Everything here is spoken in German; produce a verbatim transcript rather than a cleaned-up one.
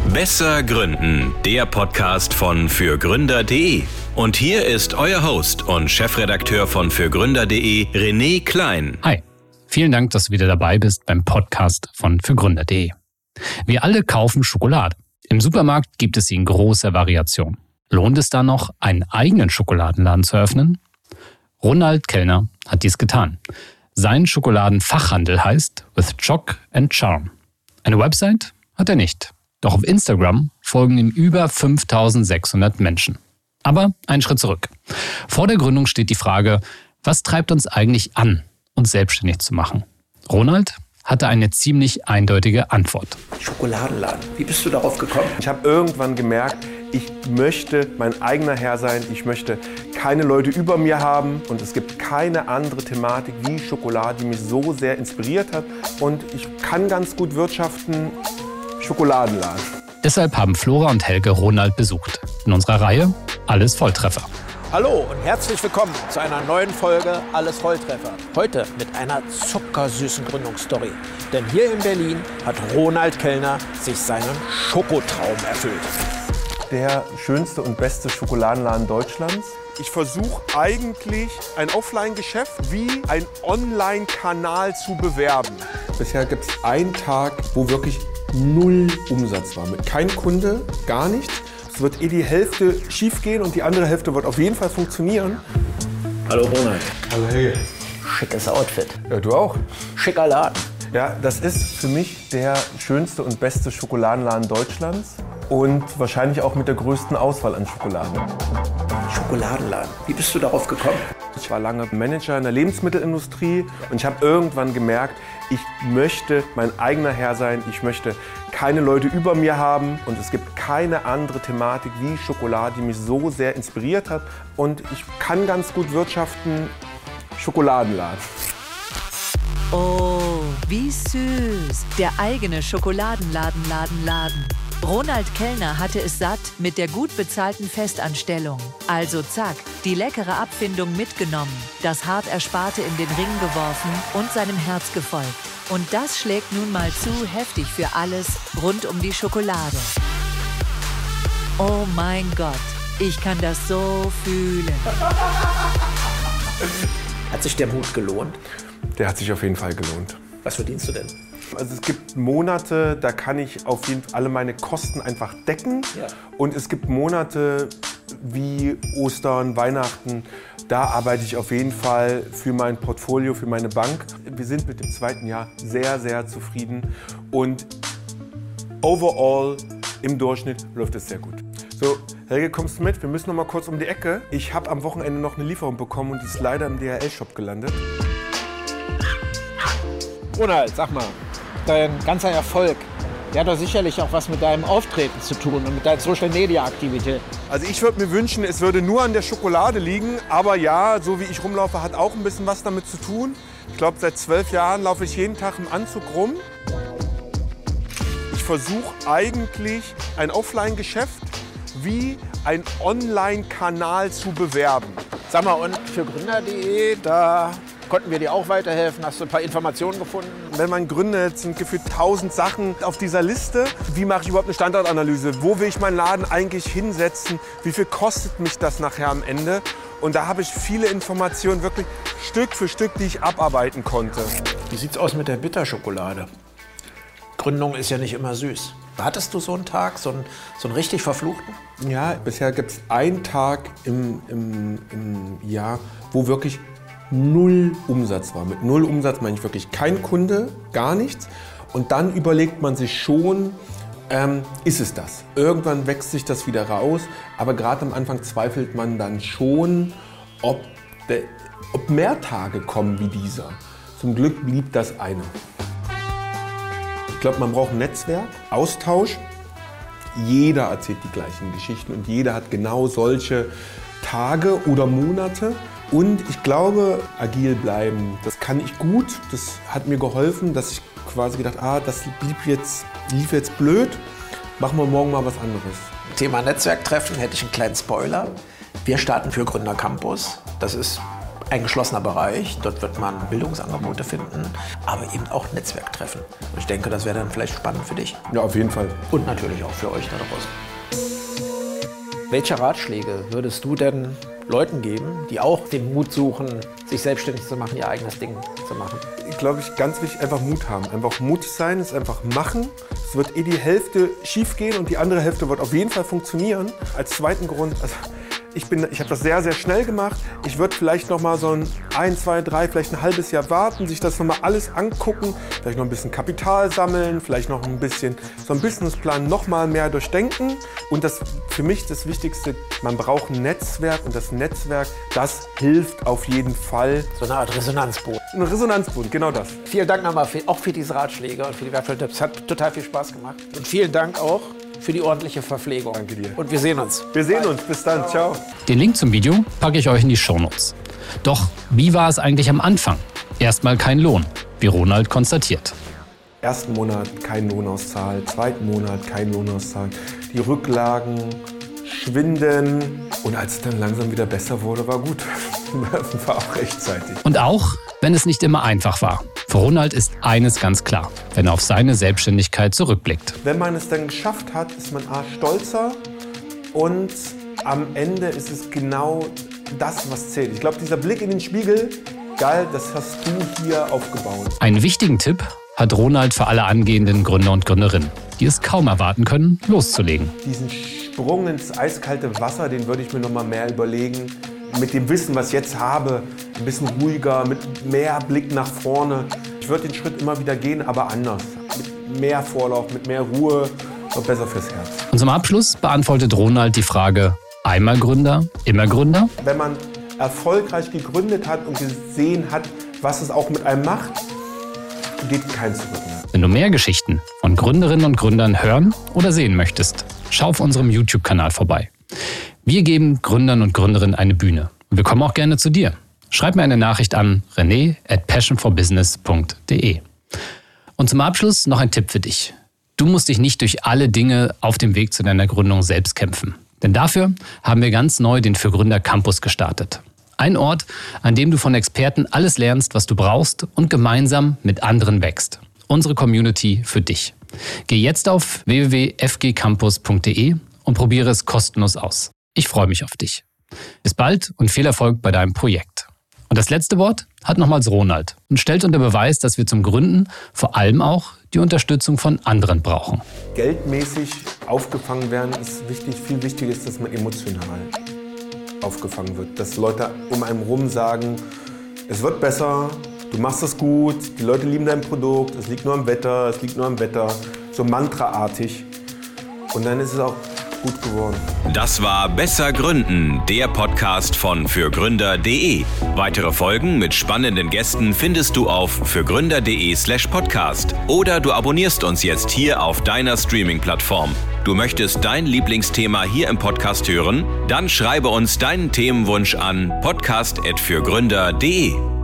Besser Gründen, der Podcast von fürgründer punkt de. Und hier ist euer Host und Chefredakteur von fürgründer punkt de, René Klein. Hi, vielen Dank, dass du wieder dabei bist beim Podcast von fürgründer punkt de. Wir alle kaufen Schokolade. Im Supermarkt gibt es sie in großer Variation. Lohnt es da noch, einen eigenen Schokoladenladen zu eröffnen? Ronald Kellner hat dies getan. Sein Schokoladenfachhandel heißt With Choc and Charm. Eine Website hat er nicht. Doch auf Instagram folgen ihm über fünftausendsechshundert Menschen. Aber einen Schritt zurück. Vor der Gründung steht die Frage, was treibt uns eigentlich an, uns selbstständig zu machen? Ronald hatte eine ziemlich eindeutige Antwort. Schokoladenladen. Wie bist du darauf gekommen? Ich habe irgendwann gemerkt, ich möchte mein eigener Herr sein. Ich möchte keine Leute über mir haben. Und es gibt keine andere Thematik wie Schokolade, die mich so sehr inspiriert hat. Und ich kann ganz gut wirtschaften. Schokoladenladen. Deshalb haben Flora und Helge Ronald besucht. In unserer Reihe Alles Volltreffer. Hallo und herzlich willkommen zu einer neuen Folge Alles Volltreffer. Heute mit einer zuckersüßen Gründungsstory. Denn hier in Berlin hat Ronald Kellner sich seinen Schokotraum erfüllt. Der schönste und beste Schokoladenladen Deutschlands. Ich versuche eigentlich ein Offline-Geschäft wie ein Online-Kanal zu bewerben. Bisher gibt es einen Tag, wo wirklich null Umsatz war. Mit keinem Kunde, gar nichts. Es wird eh die Hälfte schief gehen und die andere Hälfte wird auf jeden Fall funktionieren. Hallo Ronald. Hallo Helge. Schickes Outfit. Ja, du auch. Schicker Laden. Ja, das ist für mich der schönste und beste Schokoladenladen Deutschlands und wahrscheinlich auch mit der größten Auswahl an Schokoladen. Schokoladenladen. Wie bist du darauf gekommen? Ich war lange Manager in der Lebensmittelindustrie und ich habe irgendwann gemerkt, ich möchte mein eigener Herr sein. Ich möchte keine Leute über mir haben und es gibt keine andere Thematik wie Schokolade, die mich so sehr inspiriert hat. Und ich kann ganz gut wirtschaften. Schokoladenladen. Oh, wie süß. Der eigene Schokoladenladen, Laden, Laden. Ronald Kellner hatte es satt mit der gut bezahlten Festanstellung. Also zack, die leckere Abfindung mitgenommen, das hart Ersparte in den Ring geworfen und seinem Herz gefolgt. Und das schlägt nun mal zu heftig für alles rund um die Schokolade. Oh mein Gott, ich kann das so fühlen. Hat sich der Mut gelohnt? Der hat sich auf jeden Fall gelohnt. Was verdienst du denn? Also es gibt Monate, da kann ich auf jeden Fall alle meine Kosten einfach decken. Ja. Und es gibt Monate wie Ostern, Weihnachten, da arbeite ich auf jeden Fall für mein Portfolio, für meine Bank. Wir sind mit dem zweiten Jahr sehr, sehr zufrieden. Und overall, im Durchschnitt, läuft es sehr gut. So, Helge, kommst du mit? Wir müssen noch mal kurz um die Ecke. Ich habe am Wochenende noch eine Lieferung bekommen und die ist leider im D H L-Shop gelandet. Ronald, sag mal, dein ganzer Erfolg, der hat doch sicherlich auch was mit deinem Auftreten zu tun und mit deinen Social-Media-Aktivitäten. Also ich würde mir wünschen, es würde nur an der Schokolade liegen. Aber ja, so wie ich rumlaufe, hat auch ein bisschen was damit zu tun. Ich glaube, seit zwölf Jahren laufe ich jeden Tag im Anzug rum. Ich versuche eigentlich ein Offline-Geschäft wie ein Online-Kanal zu bewerben. Sag mal, und für Gründer punkt de, da konnten wir dir auch weiterhelfen? Hast du ein paar Informationen gefunden? Wenn man gründet, sind gefühlt tausend Sachen auf dieser Liste. Wie mache ich überhaupt eine Standortanalyse? Wo will ich meinen Laden eigentlich hinsetzen? Wie viel kostet mich das nachher am Ende? Und da habe ich viele Informationen, wirklich Stück für Stück, die ich abarbeiten konnte. Wie sieht's aus mit der Bitterschokolade? Gründung ist ja nicht immer süß. Hattest du so einen Tag, so einen, so einen richtig verfluchten? Ja, bisher gibt es einen Tag im, im, im Jahr, wo wirklich null Umsatz war. Mit null Umsatz meine ich wirklich kein Kunde, gar nichts. Und dann überlegt man sich schon, ähm, ist es das? Irgendwann wächst sich das wieder raus. Aber gerade am Anfang zweifelt man dann schon, ob, de, ob mehr Tage kommen wie dieser. Zum Glück blieb das eine. Ich glaube, man braucht ein Netzwerk, Austausch. Jeder erzählt die gleichen Geschichten und jeder hat genau solche Tage oder Monate. Und ich glaube, agil bleiben, das kann ich gut. Das hat mir geholfen, dass ich quasi gedacht, ah, das lief jetzt, lief jetzt blöd, machen wir morgen mal was anderes. Thema Netzwerktreffen hätte ich einen kleinen Spoiler. Wir starten für Gründer Campus. Das ist ein geschlossener Bereich. Dort wird man Bildungsangebote finden, aber eben auch Netzwerktreffen. Und ich denke, das wäre dann vielleicht spannend für dich. Ja, auf jeden Fall. Und natürlich auch für euch da draußen. Welche Ratschläge würdest du denn Leuten geben, die auch den Mut suchen, sich selbstständig zu machen, ihr eigenes Ding zu machen? Ich glaube, ich ganz wichtig, einfach Mut haben. Einfach mutig sein, es einfach machen. Es wird eh die Hälfte schief gehen und die andere Hälfte wird auf jeden Fall funktionieren. Als zweiten Grund, also ich, bin, ich habe das sehr, sehr schnell gemacht. Ich würde vielleicht noch mal so ein, ein, zwei, drei, vielleicht ein halbes Jahr warten, sich das noch mal alles angucken, vielleicht noch ein bisschen Kapital sammeln, vielleicht noch ein bisschen so einen Businessplan noch mal mehr durchdenken. Und das für mich das Wichtigste, man braucht ein Netzwerk und das Netzwerk, das hilft auf jeden Fall. So eine Art Resonanzboden. Ein Resonanzboden, genau das. Vielen Dank nochmal für, auch für diese Ratschläge und für die wertvollen Tipps. Hat total viel Spaß gemacht. Und vielen Dank auch für die ordentliche Verpflegung. Danke dir. Und wir sehen uns. Wir sehen uns. Bis dann. Ciao. Den Link zum Video packe ich euch in die Shownotes. Doch wie war es eigentlich am Anfang? Erstmal kein Lohn, wie Ronald konstatiert. Ersten Monat kein Lohn auszahlt, zweiten Monat kein Lohn auszahlt. Die Rücklagen schwinden. Und als es dann langsam wieder besser wurde, war gut. War auch rechtzeitig. Und auch, wenn es nicht immer einfach war. Für Ronald ist eines ganz klar, wenn er auf seine Selbstständigkeit zurückblickt. Wenn man es dann geschafft hat, ist man A, stolzer und am Ende ist es genau das, was zählt. Ich glaube, dieser Blick in den Spiegel, geil, das hast du hier aufgebaut. Einen wichtigen Tipp hat Ronald für alle angehenden Gründer und Gründerinnen, die es kaum erwarten können, loszulegen. Diesen Sprung ins eiskalte Wasser, den würde ich mir noch mal mehr überlegen. Mit dem Wissen, was ich jetzt habe, ein bisschen ruhiger, mit mehr Blick nach vorne. Ich würde den Schritt immer wieder gehen, aber anders. Mit mehr Vorlauf, mit mehr Ruhe, und besser fürs Herz. Und zum Abschluss beantwortet Ronald die Frage, einmal Gründer, immer Gründer? Wenn man erfolgreich gegründet hat und gesehen hat, was es auch mit einem macht, geht kein Zurück mehr. Wenn du mehr Geschichten von Gründerinnen und Gründern hören oder sehen möchtest, schau auf unserem YouTube-Kanal vorbei. Wir geben Gründern und Gründerinnen eine Bühne. Und wir kommen auch gerne zu dir. Schreib mir eine Nachricht an rené at passion for business punkt de. Und zum Abschluss noch ein Tipp für dich. Du musst dich nicht durch alle Dinge auf dem Weg zu deiner Gründung selbst kämpfen. Denn dafür haben wir ganz neu den Für Gründer Campus gestartet. Ein Ort, an dem du von Experten alles lernst, was du brauchst und gemeinsam mit anderen wächst. Unsere Community für dich. Geh jetzt auf w w w punkt f g campus punkt de und probiere es kostenlos aus. Ich freue mich auf dich. Bis bald und viel Erfolg bei deinem Projekt. Und das letzte Wort hat nochmals Ronald und stellt unter Beweis, dass wir zum Gründen vor allem auch die Unterstützung von anderen brauchen. Geldmäßig aufgefangen werden ist wichtig. Viel wichtiger ist, dass man emotional aufgefangen wird. Dass Leute um einen rum sagen, es wird besser, du machst es gut, die Leute lieben dein Produkt, es liegt nur am Wetter, es liegt nur am Wetter. So mantraartig. Und dann ist es auch gut geworden. Das war Besser Gründen, der Podcast von fürgründer punkt de. Weitere Folgen mit spannenden Gästen findest du auf fürgründer punkt de slash podcast oder du abonnierst uns jetzt hier auf deiner Streaming-Plattform. Du möchtest dein Lieblingsthema hier im Podcast hören? Dann schreibe uns deinen Themenwunsch an podcast at fürgründer punkt de.